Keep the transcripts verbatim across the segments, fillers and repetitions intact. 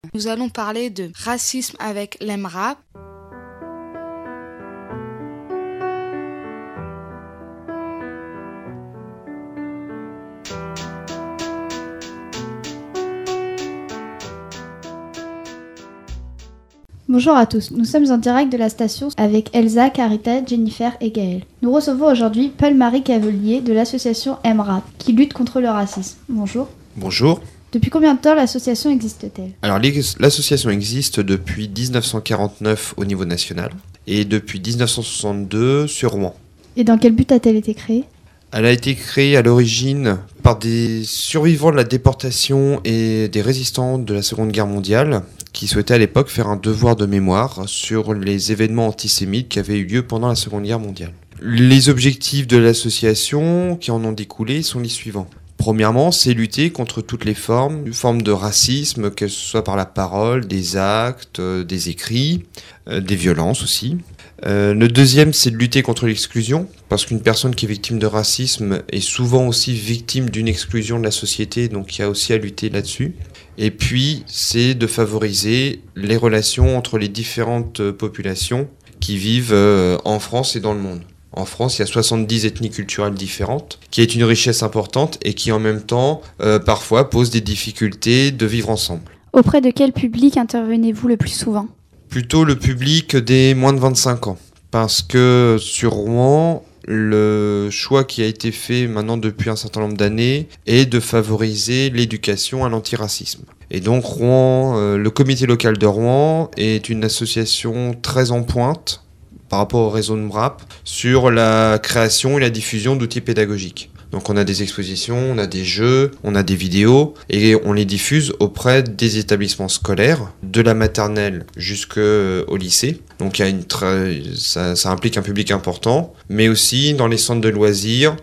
Nous allons parler de racisme avec l'Emrap. Bonjour à tous, nous sommes en direct de la station avec Elsa, Carita, Jennifer et Gaëlle. Nous recevons aujourd'hui Paul-Marie Cavelier de l'association Emrap qui lutte contre le racisme. Bonjour. Bonjour. Depuis combien de temps l'association existe-t-elle ? Alors l'association existe depuis dix-neuf cent quarante-neuf au niveau national et depuis dix-neuf cent soixante-deux sur Rouen. Et dans quel but a-t-elle été créée ? Elle a été créée à l'origine par des survivants de la déportation et des résistants de la Seconde Guerre mondiale qui souhaitaient à l'époque faire un devoir de mémoire sur les événements antisémites qui avaient eu lieu pendant la Seconde Guerre mondiale. Les objectifs de l'association qui en ont découlé sont les suivants. Premièrement, c'est lutter contre toutes les formes, formes de racisme, que ce soit par la parole, des actes, euh, des écrits, euh, des violences aussi. Euh, le deuxième, c'est de lutter contre l'exclusion, parce qu'une personne qui est victime de racisme est souvent aussi victime d'une exclusion de la société, donc il y a aussi à lutter là-dessus. Et puis, c'est de favoriser les relations entre les différentes populations qui vivent euh, en France et dans le monde. En France, il y a soixante-dix ethnies culturelles différentes, qui est une richesse importante et qui en même temps, euh, parfois, pose des difficultés de vivre ensemble. Auprès de quel public intervenez-vous le plus souvent ? Plutôt le public des moins de vingt-cinq ans. Parce que sur Rouen, le choix qui a été fait maintenant depuis un certain nombre d'années est de favoriser l'éducation à l'antiracisme. Et donc Rouen, euh, le comité local de Rouen est une association très en pointe par rapport au réseau de Emrap sur la création et la diffusion d'outils pédagogiques. Donc on a des expositions, on a des jeux, on a des vidéos et on les diffuse auprès des établissements scolaires, de la maternelle jusqu'au lycée. Donc il y a une tra- ça, ça implique un public important, mais aussi dans les centres de loisirs,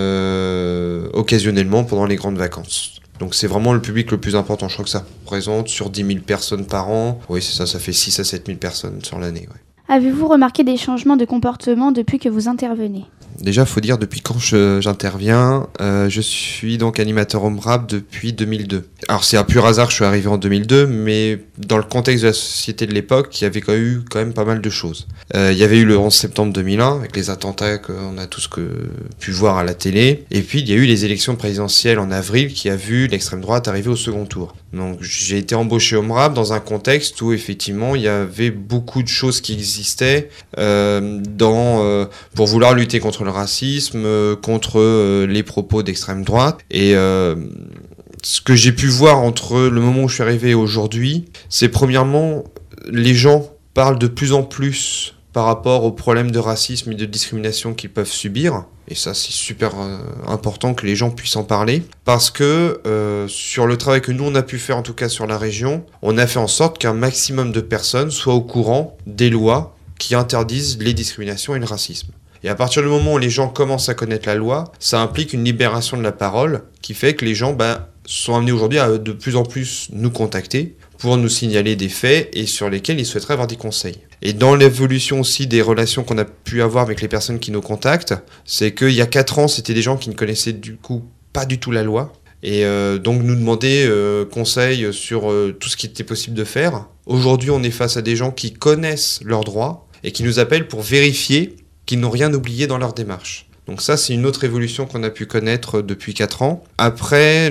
euh, occasionnellement pendant les grandes vacances. Donc c'est vraiment le public le plus important. Je crois que ça représente sur dix mille personnes par an. Oui, c'est ça, ça fait six à sept mille personnes sur l'année. Ouais. Avez-vous remarqué des changements de comportement depuis que vous intervenez ? Déjà, il faut dire depuis quand je, j'interviens. Euh, je suis donc animateur Emrap depuis deux mille deux. Alors c'est un pur hasard que je suis arrivé en deux mille deux, mais dans le contexte de la société de l'époque, il y avait quand même eu quand même pas mal de choses. Euh, il y avait eu le onze septembre deux mille un, avec les attentats qu'on a tous que, pu voir à la télé. Et puis il y a eu les élections présidentielles en avril qui a vu l'extrême droite arriver au second tour. Donc j'ai été embauché au Emrap dans un contexte où effectivement il y avait beaucoup de choses qui existaient euh, dans, euh, pour vouloir lutter contre le racisme, euh, contre euh, les propos d'extrême droite. Et euh, ce que j'ai pu voir entre le moment où je suis arrivé et aujourd'hui, c'est premièrement, les gens parlent de plus en plus par rapport aux problèmes de racisme et de discrimination qu'ils peuvent subir. Et ça, c'est super euh, important que les gens puissent en parler. Parce que euh, sur le travail que nous, on a pu faire, en tout cas sur la région, on a fait en sorte qu'un maximum de personnes soient au courant des lois qui interdisent les discriminations et le racisme. Et à partir du moment où les gens commencent à connaître la loi, ça implique une libération de la parole qui fait que les gens bah, sont amenés aujourd'hui à de plus en plus nous contacter pour nous signaler des faits et sur lesquels ils souhaiteraient avoir des conseils. Et dans l'évolution aussi des relations qu'on a pu avoir avec les personnes qui nous contactent, c'est qu'il y a quatre ans, c'était des gens qui ne connaissaient du coup pas du tout la loi. Et euh, donc nous demander euh, conseil sur euh, tout ce qui était possible de faire. Aujourd'hui, on est face à des gens qui connaissent leurs droits et qui nous appellent pour vérifier qu'ils n'ont rien oublié dans leur démarche. Donc ça, c'est une autre évolution qu'on a pu connaître depuis quatre ans. Après,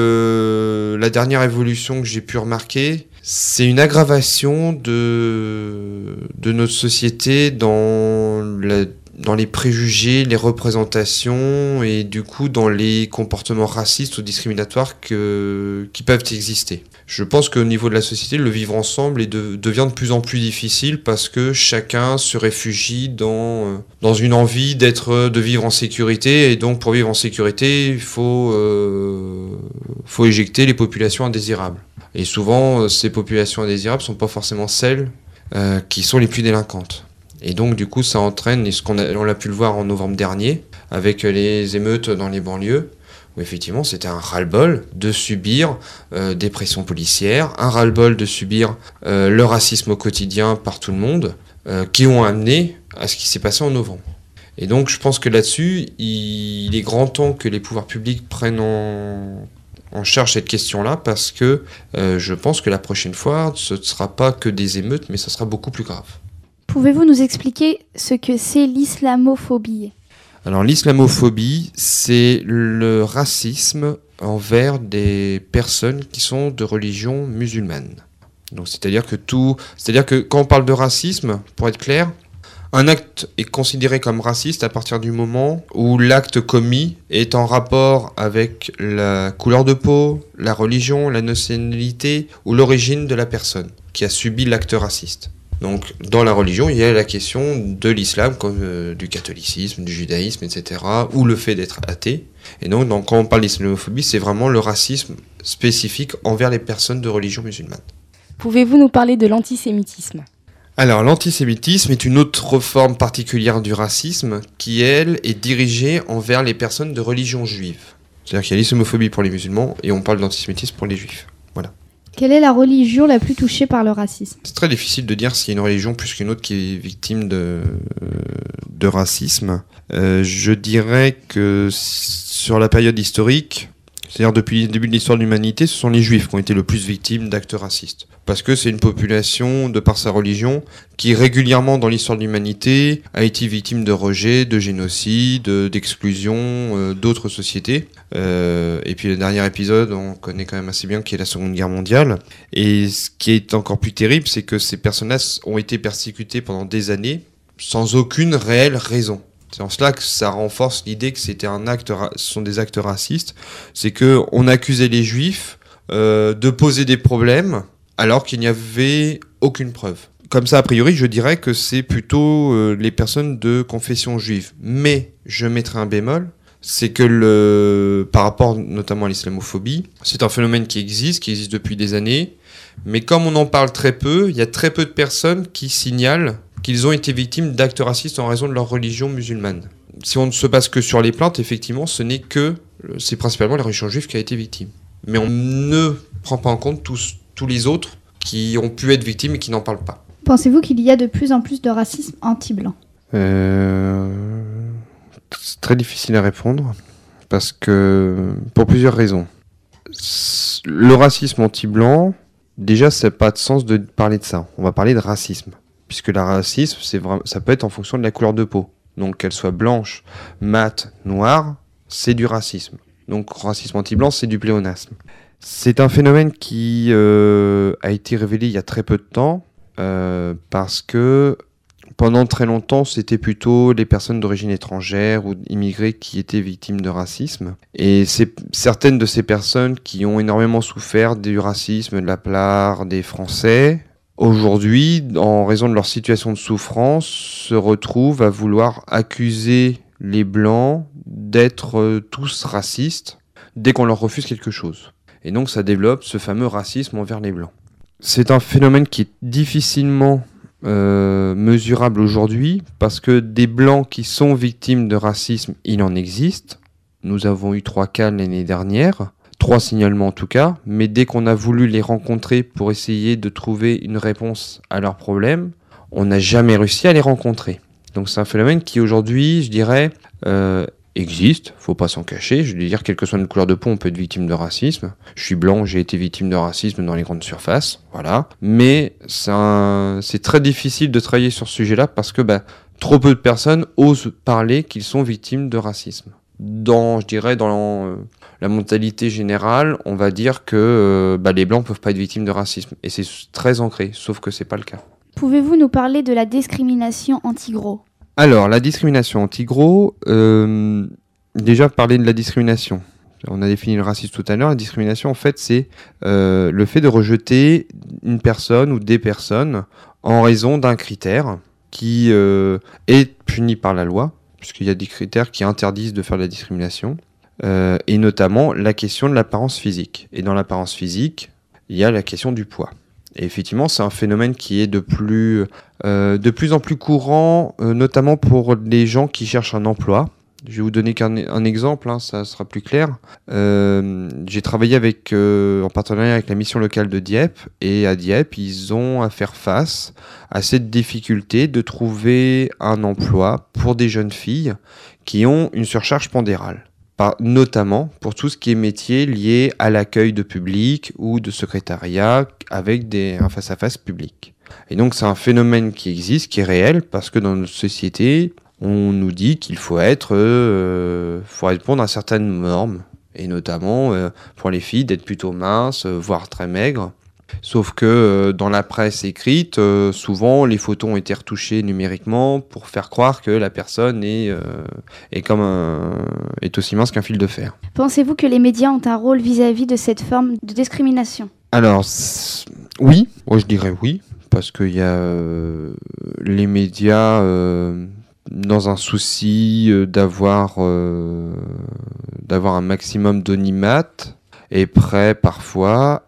le... la dernière évolution que j'ai pu remarquer, c'est une aggravation de, de notre société dans, la... dans les préjugés, les représentations et du coup dans les comportements racistes ou discriminatoires que... qui peuvent exister. Je pense qu'au niveau de la société, le vivre ensemble est de, devient de plus en plus difficile parce que chacun se réfugie dans, dans une envie d'être, de vivre en sécurité. Et donc, pour vivre en sécurité, il faut, euh, faut éjecter les populations indésirables. Et souvent, ces populations indésirables ne sont pas forcément celles euh, qui sont les plus délinquantes. Et donc, du coup, ça entraîne, et ce qu'on a, on l'a pu le voir en novembre dernier, avec les émeutes dans les banlieues, où effectivement c'était un ras-le-bol de subir euh, des pressions policières, un ras-le-bol de subir euh, le racisme au quotidien par tout le monde, euh, qui ont amené à ce qui s'est passé en novembre. Et donc je pense que là-dessus, il est grand temps que les pouvoirs publics prennent en, en charge cette question-là parce que euh, je pense que la prochaine fois, ce ne sera pas que des émeutes, mais ce sera beaucoup plus grave. Pouvez-vous nous expliquer ce que c'est l'islamophobie ? Alors l'islamophobie, c'est le racisme envers des personnes qui sont de religion musulmane. Donc c'est-à-dire que tout, c'est-à-dire que quand on parle de racisme, pour être clair, un acte est considéré comme raciste à partir du moment où l'acte commis est en rapport avec la couleur de peau, la religion, la nationalité ou l'origine de la personne qui a subi l'acte raciste. Donc, dans la religion, il y a la question de l'islam, comme euh, du catholicisme, du judaïsme, et cetera, ou le fait d'être athée. Et donc, donc quand on parle d'islamophobie, c'est vraiment le racisme spécifique envers les personnes de religion musulmane. Pouvez-vous nous parler de l'antisémitisme ? Alors, l'antisémitisme est une autre forme particulière du racisme qui, elle, est dirigée envers les personnes de religion juive. C'est-à-dire qu'il y a l'islamophobie pour les musulmans et on parle d'antisémitisme pour les juifs. Voilà. Quelle est la religion la plus touchée par le racisme ? C'est très difficile de dire s'il y a une religion plus qu'une autre qui est victime de, de racisme. Euh, je dirais que sur la période historique, c'est-à-dire depuis le début de l'histoire de l'humanité, ce sont les juifs qui ont été le plus victimes d'actes racistes. Parce que c'est une population, de par sa religion, qui régulièrement dans l'histoire de l'humanité a été victime de rejet, de génocide, d'exclusion euh, d'autres sociétés. Euh, et puis le dernier épisode, on connaît quand même assez bien, qui est la Seconde Guerre mondiale. Et ce qui est encore plus terrible, c'est que ces personnes-là ont été persécutées pendant des années sans aucune réelle raison. C'est en cela que ça renforce l'idée que c'était un acte, ce sont des actes racistes. C'est que on accusait les Juifs euh, de poser des problèmes alors qu'il n'y avait aucune preuve. Comme ça, a priori, je dirais que c'est plutôt euh, les personnes de confession juive. Mais je mettrai un bémol, c'est que le, par rapport notamment à l'islamophobie, c'est un phénomène qui existe, qui existe depuis des années. Mais comme on en parle très peu, il y a très peu de personnes qui signalent qu'ils ont été victimes d'actes racistes en raison de leur religion musulmane. Si on ne se base que sur les plaintes, effectivement, ce n'est que, c'est principalement la religion juive qui a été victime. Mais on ne prend pas en compte tous, tous les autres qui ont pu être victimes et qui n'en parlent pas. Pensez-vous qu'il y a de plus en plus de racisme anti-blanc ? euh... C'est très difficile à répondre, parce que, pour plusieurs raisons. Le racisme anti-blanc, déjà, ça n'a pas de sens de parler de ça. On va parler de racisme. Puisque le racisme, c'est vraiment, ça peut être en fonction de la couleur de peau. Donc qu'elle soit blanche, mate, noire, c'est du racisme. Donc racisme anti-blanc, c'est du pléonasme. C'est un phénomène qui euh, a été révélé il y a très peu de temps, euh, parce que pendant très longtemps, c'était plutôt les personnes d'origine étrangère ou immigrées qui étaient victimes de racisme. Et c'est certaines de ces personnes qui ont énormément souffert du racisme de la part des Français, aujourd'hui, en raison de leur situation de souffrance, se retrouvent à vouloir accuser les Blancs d'être euh, tous racistes dès qu'on leur refuse quelque chose. Et donc ça développe ce fameux racisme envers les Blancs. C'est un phénomène qui est difficilement euh, mesurable aujourd'hui, parce que des Blancs qui sont victimes de racisme, il en existe. Nous avons eu trois cas l'année dernière. Trois signalements en tout cas, mais dès qu'on a voulu les rencontrer pour essayer de trouver une réponse à leurs problèmes, on n'a jamais réussi à les rencontrer. Donc c'est un phénomène qui aujourd'hui, je dirais, euh, existe, faut pas s'en cacher. Je veux dire, quelle que soit notre couleur de peau, on peut être victime de racisme. Je suis blanc, j'ai été victime de racisme dans les grandes surfaces, voilà. Mais c'est, un... c'est très difficile de travailler sur ce sujet-là parce que bah, trop peu de personnes osent parler qu'ils sont victimes de racisme. Dans, je dirais, dans euh, la mentalité générale, on va dire que euh, bah, les Blancs peuvent pas être victimes de racisme. Et c'est très ancré, sauf que c'est pas le cas. Pouvez-vous nous parler de la discrimination anti-gros ? Alors, la discrimination anti-gros, euh, déjà parler de la discrimination. On a défini le racisme tout à l'heure. La discrimination, en fait, c'est euh, le fait de rejeter une personne ou des personnes en raison d'un critère qui euh, est puni par la loi, puisqu'il y a des critères qui interdisent de faire de la discrimination, euh, et notamment la question de l'apparence physique. Et dans l'apparence physique, il y a la question du poids. Et effectivement, c'est un phénomène qui est de plus, euh, de plus en plus courant, euh, notamment pour les gens qui cherchent un emploi. Je vais vous donner qu'un un exemple, hein, ça sera plus clair. Euh, j'ai travaillé avec, euh, en partenariat avec la mission locale de Dieppe, et à Dieppe, ils ont à faire face à cette difficulté de trouver un emploi pour des jeunes filles qui ont une surcharge pondérale. par, notamment pour tout ce qui est métier lié à l'accueil de public ou de secrétariat avec des, un face-à-face public. Et donc c'est un phénomène qui existe, qui est réel, parce que dans notre société, on nous dit qu'il faut être, euh, faut répondre à certaines normes, et notamment euh, pour les filles d'être plutôt minces, euh, voire très maigres. Sauf que euh, dans la presse écrite, euh, souvent les photos ont été retouchées numériquement pour faire croire que la personne est, euh, est, comme un, est aussi mince qu'un fil de fer. Pensez-vous que les médias ont un rôle vis-à-vis de cette forme de discrimination ? Alors, oui, moi je dirais oui, parce qu'il y a euh, les médias, euh, dans un souci euh, d'avoir, euh, d'avoir un maximum d'audimat, est prêt parfois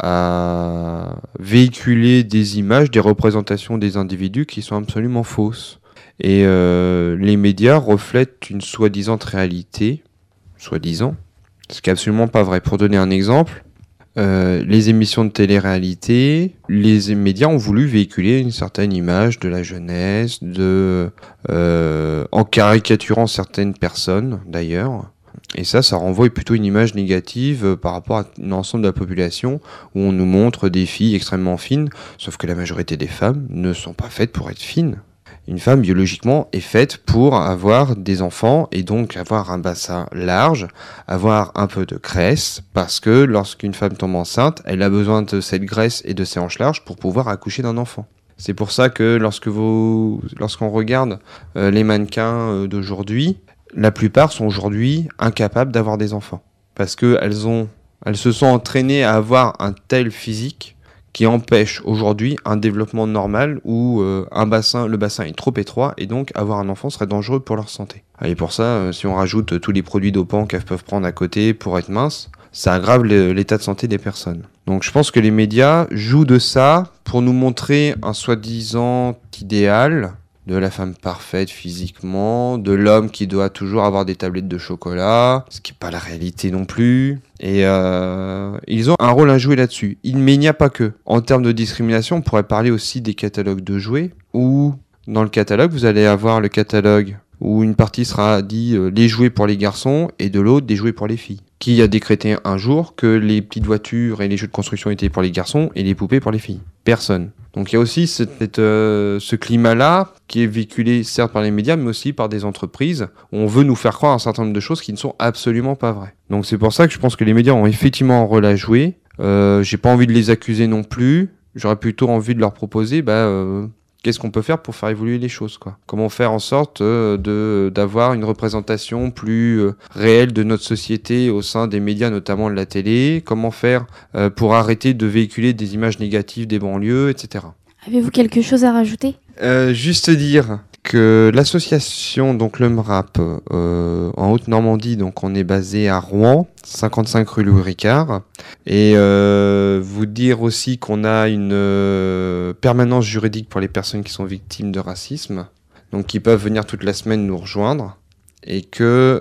à véhiculer des images, des représentations des individus qui sont absolument fausses. Et euh, les médias reflètent une soi-disant réalité, soi-disant, ce qui n'est absolument pas vrai. Pour donner un exemple, euh, les émissions de télé-réalité, les médias ont voulu véhiculer une certaine image de la jeunesse, de, euh, en caricaturant certaines personnes d'ailleurs. Et ça, ça renvoie plutôt une image négative par rapport à l'ensemble de la population, où on nous montre des filles extrêmement fines, sauf que la majorité des femmes ne sont pas faites pour être fines. Une femme, biologiquement, est faite pour avoir des enfants, et donc avoir un bassin large, avoir un peu de graisse, parce que lorsqu'une femme tombe enceinte, elle a besoin de cette graisse et de ses hanches larges pour pouvoir accoucher d'un enfant. C'est pour ça que lorsque vous, lorsqu'on regarde euh, les mannequins euh, d'aujourd'hui, la plupart sont aujourd'hui incapables d'avoir des enfants. Parce qu'elles ont, elles se sont entraînées à avoir un tel physique qui empêche aujourd'hui un développement normal où euh, un bassin, le bassin est trop étroit et donc avoir un enfant serait dangereux pour leur santé. Et pour ça, euh, si on rajoute euh, tous les produits dopants qu'elles peuvent prendre à côté pour être minces, ça aggrave le, l'état de santé des personnes. Donc je pense que les médias jouent de ça pour nous montrer un soi-disant idéal de la femme parfaite physiquement, de l'homme qui doit toujours avoir des tablettes de chocolat, ce qui n'est pas la réalité non plus. Et euh, ils ont un rôle à jouer là-dessus. Il, mais il n'y a pas que. En termes de discrimination, on pourrait parler aussi des catalogues de jouets, où dans le catalogue, vous allez avoir le catalogue où une partie sera dit euh, les jouets pour les garçons et de l'autre des jouets pour les filles. Qui a décrété un jour que les petites voitures et les jeux de construction étaient pour les garçons et les poupées pour les filles? Personne. Donc il y a aussi cette, euh, ce climat-là qui est véhiculé certes par les médias mais aussi par des entreprises où on veut nous faire croire un certain nombre de choses qui ne sont absolument pas vraies. Donc c'est pour ça que je pense que les médias ont effectivement un rôle à jouer. Euh, j'ai pas envie de les accuser non plus. J'aurais plutôt envie de leur proposer bah, euh, qu'est-ce qu'on peut faire pour faire évoluer les choses, quoi. Comment faire en sorte euh, de, d'avoir une représentation plus euh, réelle de notre société au sein des médias, notamment de la télé. Comment faire euh, pour arrêter de véhiculer des images négatives des banlieues, et cetera. Avez-vous quelque chose à rajouter ? euh, Juste dire que l'association, donc le M R A P, euh, en Haute-Normandie, donc on est basé à Rouen, cinquante-cinq rue Louis Ricard, et euh, vous dire aussi qu'on a une euh, permanence juridique pour les personnes qui sont victimes de racisme, donc qui peuvent venir toute la semaine nous rejoindre, et que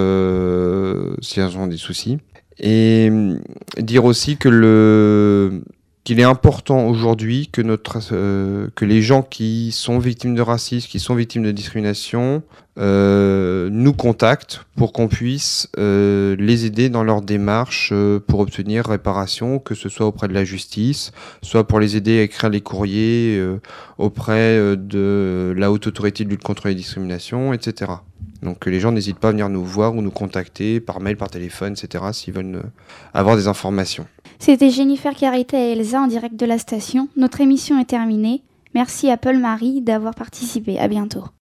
euh, si elles ont des soucis, et dire aussi que le qu'il est important aujourd'hui que notre euh, que les gens qui sont victimes de racisme, qui sont victimes de discrimination, euh, nous contactent pour qu'on puisse euh, les aider dans leur démarche euh, pour obtenir réparation, que ce soit auprès de la justice, soit pour les aider à écrire les courriers euh, auprès de la Haute Autorité de lutte contre les discriminations, et cetera. Donc que les gens n'hésitent pas à venir nous voir ou nous contacter par mail, par téléphone, et cetera s'ils veulent euh, avoir des informations. C'était Jennifer Carita et Elsa en direct de la station. Notre émission est terminée. Merci à Paul-Marie d'avoir participé. À bientôt.